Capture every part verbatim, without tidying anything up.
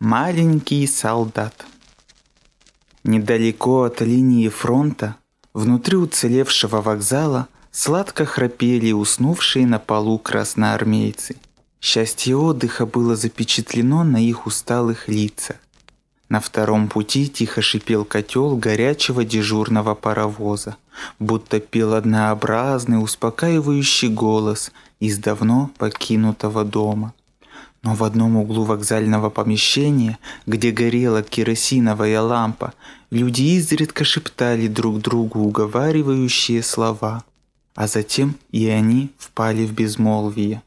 Маленький солдат. Недалеко от линии фронта, внутри уцелевшего вокзала, сладко храпели уснувшие на полу красноармейцы. Счастье отдыха было запечатлено на их усталых лицах. На втором пути тихо шипел котел горячего дежурного паровоза, будто пел однообразный успокаивающий голос из давно покинутого дома. Но в одном углу вокзального помещения, где горела керосиновая лампа, люди изредка шептали друг другу уговаривающие слова, а затем и они впали в безмолвие.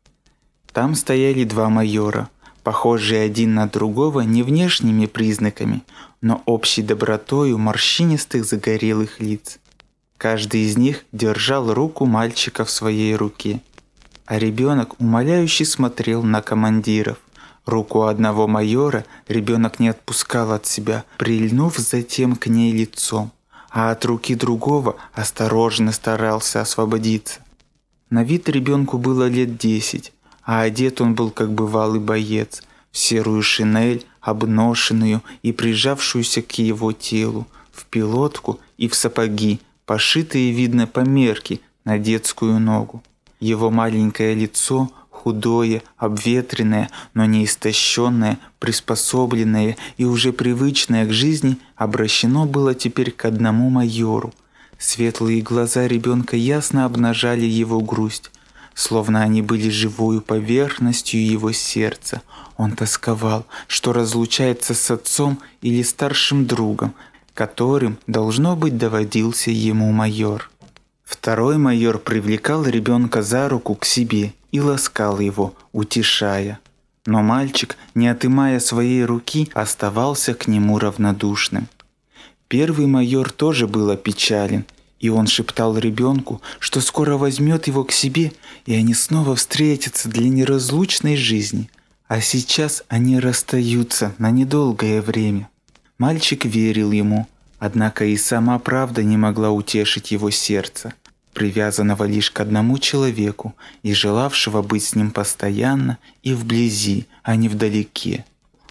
Там стояли два майора, похожие один на другого не внешними признаками, но общей добротою морщинистых загорелых лиц. Каждый из них держал руку мальчика в своей руке, а ребенок умоляюще смотрел на командиров. Руку одного майора ребенок не отпускал от себя, прильнув затем к ней лицом, а от руки другого осторожно старался освободиться. На вид ребенку было лет десять, а одет он был как бывалый боец, в серую шинель, обношенную и прижавшуюся к его телу, в пилотку и в сапоги, пошитые, видно, по мерке на детскую ногу. Его маленькое лицо, худое, обветренное, но не истощенное, приспособленное и уже привычное к жизни, обращено было теперь к одному майору. Светлые глаза ребенка ясно обнажали его грусть, словно они были живою поверхностью его сердца. Он тосковал, что разлучается с отцом или старшим другом, которым, должно быть, доводился ему майор. Второй майор привлекал ребенка за руку к себе и ласкал его, утешая. Но мальчик, не отымая своей руки, оставался к нему равнодушным. Первый майор тоже был опечален, и он шептал ребенку, что скоро возьмет его к себе, и они снова встретятся для неразлучной жизни. А сейчас они расстаются на недолгое время. Мальчик верил ему, однако и сама правда не могла утешить его сердце, привязанного лишь к одному человеку и желавшего быть с ним постоянно и вблизи, а не вдалеке.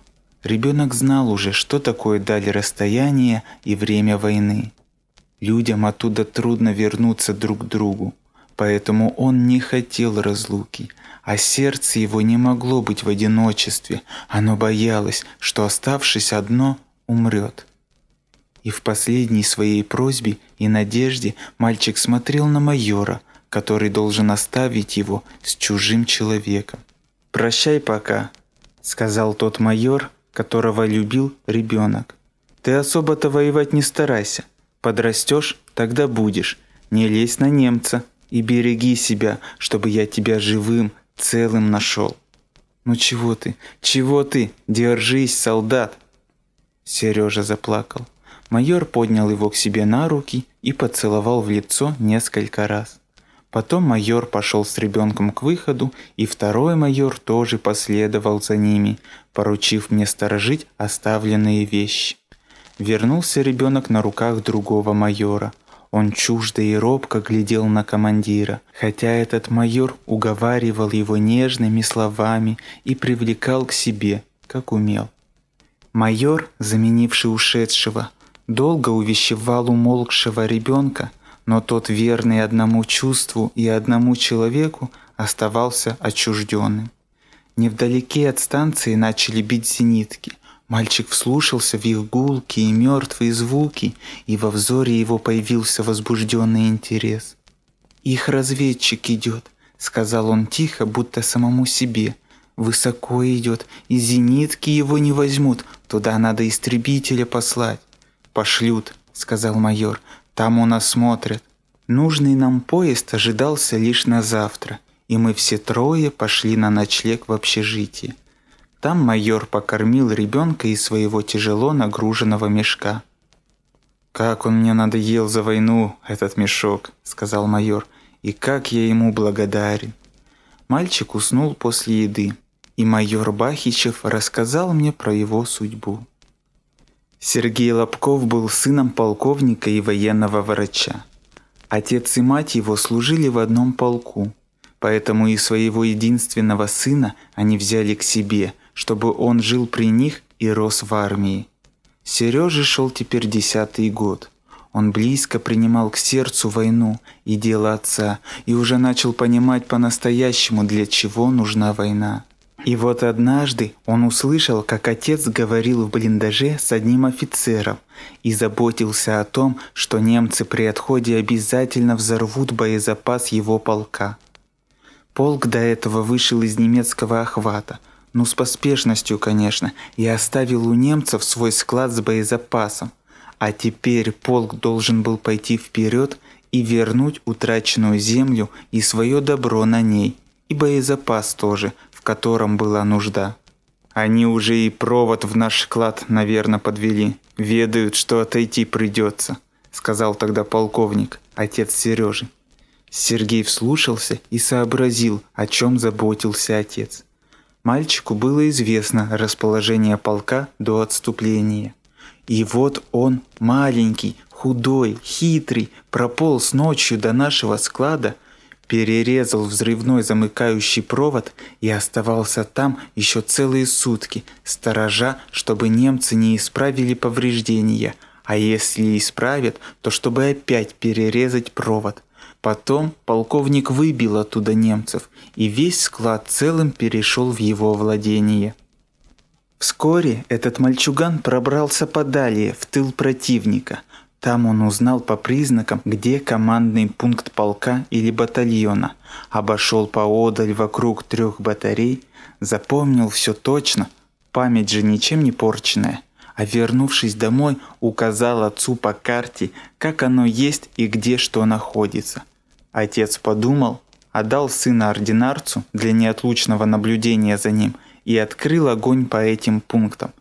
Ребенок знал уже, что такое даль расстояния и время войны. Людям оттуда трудно вернуться друг к другу, поэтому он не хотел разлуки, а сердце его не могло быть в одиночестве, оно боялось, что, оставшись одно, умрет. И в последней своей просьбе и надежде мальчик смотрел на майора, который должен оставить его с чужим человеком. «Прощай пока», — сказал тот майор, которого любил ребенок. «Ты особо-то воевать не старайся. Подрастешь, тогда будешь. Не лезь на немца и береги себя, чтобы я тебя живым, целым нашел». «Ну чего ты? Чего ты? Держись, солдат!» Сережа заплакал. Майор поднял его к себе на руки и поцеловал в лицо несколько раз. Потом майор пошел с ребенком к выходу, и второй майор тоже последовал за ними, поручив мне сторожить оставленные вещи. Вернулся ребенок на руках другого майора. Он чуждо и робко глядел на командира, хотя этот майор уговаривал его нежными словами и привлекал к себе, как умел. Майор, заменивший ушедшего, долго увещевал умолкшего ребенка, но тот, верный одному чувству и одному человеку, оставался отчужденным. Невдалеке от станции начали бить зенитки. Мальчик вслушался в их гулкие и мертвые звуки, и во взоре его появился возбужденный интерес. «Их разведчик идет», — сказал он тихо, будто самому себе. «Высоко идет, и зенитки его не возьмут, туда надо истребителя послать». «Пошлют», — сказал майор, — «там он осмотрит». Нужный нам поезд ожидался лишь на завтра, и мы все трое пошли на ночлег в общежитие. Там майор покормил ребенка из своего тяжело нагруженного мешка. «Как он мне надоел за войну, этот мешок», — сказал майор, — «и как я ему благодарен». Мальчик уснул после еды, и майор Бахичев рассказал мне про его судьбу. Сергей Лобков был сыном полковника и военного врача. Отец и мать его служили в одном полку, поэтому и своего единственного сына они взяли к себе, чтобы он жил при них и рос в армии. Сереже шел теперь десятый год. Он близко принимал к сердцу войну и дело отца, и уже начал понимать по-настоящему, для чего нужна война. И вот однажды он услышал, как отец говорил в блиндаже с одним офицером и заботился о том, что немцы при отходе обязательно взорвут боезапас его полка. Полк до этого вышел из немецкого охвата, ну с поспешностью, конечно, и оставил у немцев свой склад с боезапасом. А теперь полк должен был пойти вперед и вернуть утраченную землю и свое добро на ней, и боезапас тоже, в котором была нужда. Они уже и провод в наш склад, наверное, подвели. Ведают, что отойти придется, сказал тогда полковник, отец Сережи. Сергей вслушался и сообразил, о чем заботился отец. Мальчику было известно расположение полка до отступления. И вот он, маленький, худой, хитрый, прополз ночью до нашего склада, перерезал взрывной замыкающий провод и оставался там еще целые сутки, сторожа, чтобы немцы не исправили повреждения, а если исправят, то чтобы опять перерезать провод. Потом полковник выбил оттуда немцев, и весь склад целым перешел в его владение. Вскоре этот мальчуган пробрался подалее, в тыл противника. Там он узнал по признакам, где командный пункт полка или батальона, обошел поодаль вокруг трех батарей, запомнил все точно, память же ничем не порченная, а вернувшись домой, указал отцу по карте, как оно есть и где что находится. Отец подумал, отдал сына ординарцу для неотлучного наблюдения за ним и открыл огонь по этим пунктам.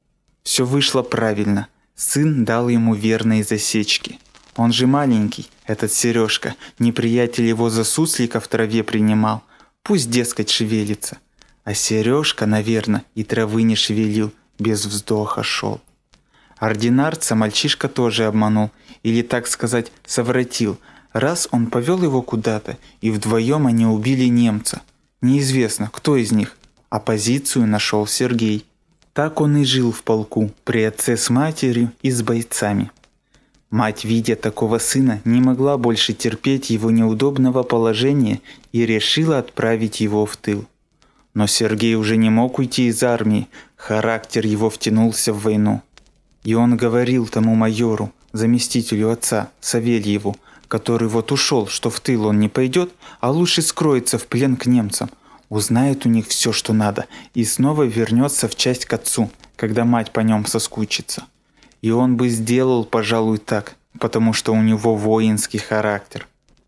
Все вышло правильно. Сын дал ему верные засечки. Он же маленький, этот Сережка, неприятель его за суслика в траве принимал. Пусть, дескать, шевелится. А Сережка, наверное, и травы не шевелил, без вздоха шел. Ординарца мальчишка тоже обманул, или, так сказать, совратил. Раз он повел его куда-то, и вдвоем они убили немца. Неизвестно, кто из них. А позицию нашел Сергей. Так он и жил в полку, при отце с матерью и с бойцами. Мать, видя такого сына, не могла больше терпеть его неудобного положения и решила отправить его в тыл. Но Сергей уже не мог уйти из армии, характер его втянулся в войну. И он говорил тому майору, заместителю отца, Савельеву, который вот ушел, что в тыл он не пойдет, а лучше скроется в плен к немцам. Узнает у них все, что надо, и снова вернется в часть к отцу, когда мать по нем соскучится. И он бы сделал, пожалуй, так, потому что у него воинский характер.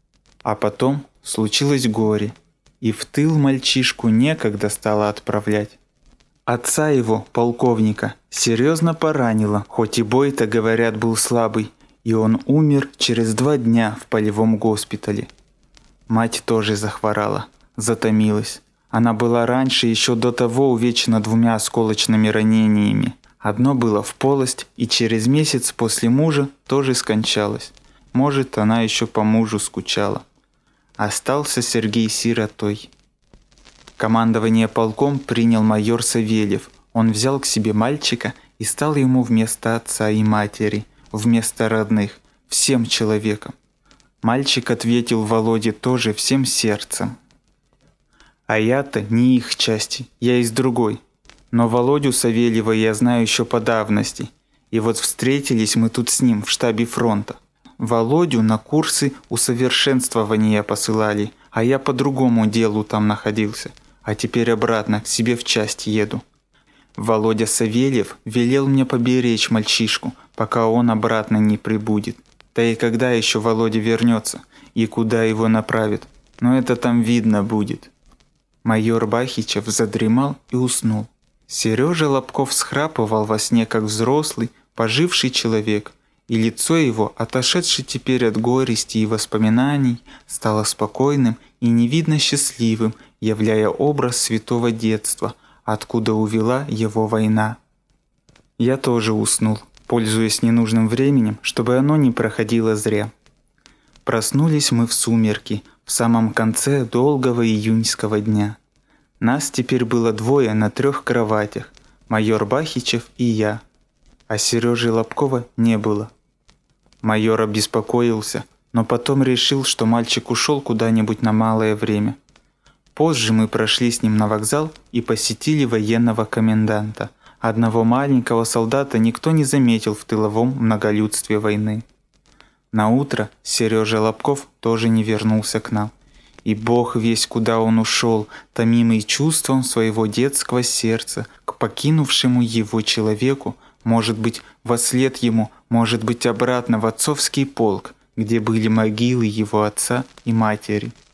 А потом случилось горе, и в тыл мальчишку некогда стало отправлять. Отца его, полковника, серьезно поранило, хоть и бой-то, говорят, был слабый, и он умер через два дня в полевом госпитале. Мать тоже захворала, затомилась. Она была раньше, еще до того, увечена двумя осколочными ранениями. Одно было в полость, и через месяц после мужа тоже скончалась. Может, она еще по мужу скучала. Остался Сергей сиротой. Командование полком принял майор Савельев. Он взял к себе мальчика и стал ему вместо отца и матери, вместо родных, всем человеком. Мальчик ответил Володе тоже всем сердцем. А я-то не их части, я из другой. Но Володю Савельева я знаю еще по давности. И вот встретились мы тут с ним в штабе фронта. Володю на курсы усовершенствования посылали, а я по другому делу там находился. А теперь обратно к себе в часть еду. Володя Савельев велел мне поберечь мальчишку, пока он обратно не прибудет. Да и когда еще Володя вернется, и куда его направят, но это там видно будет. Майор Бахичев задремал и уснул. Сережа Лобков схрапывал во сне, как взрослый, поживший человек, и лицо его, отошедшее теперь от горести и воспоминаний, стало спокойным и невидно счастливым, являя образ святого детства, откуда увела его война. Я тоже уснул, пользуясь ненужным временем, чтобы оно не проходило зря. Проснулись мы в сумерки, в самом конце долгого июньского дня. Нас теперь было двое на трех кроватях, майор Бахичев и я, а Сережи Лобкова не было. Майор обеспокоился, но потом решил, что мальчик ушел куда-нибудь на малое время. Позже мы прошли с ним на вокзал и посетили военного коменданта. Одного маленького солдата никто не заметил в тыловом многолюдстве войны. Наутро Сережа Лобков тоже не вернулся к нам. И Бог весть, куда он ушел, томимый чувством своего детского сердца, к покинувшему его человеку, может быть, вослед ему, может быть, обратно в отцовский полк, где были могилы его отца и матери.